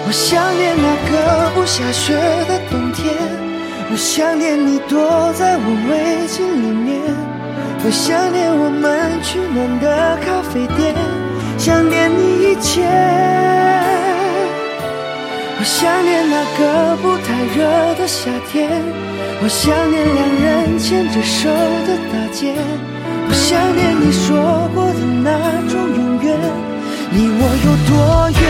我想念那个不下雪的冬天，我想念你躲在我围巾里面，我想念我们取暖的咖啡店，想念你一切。我想念那个不太热的夏天，我想念两人牵着手的大街，我想念你说过的那种永远，离我有多远？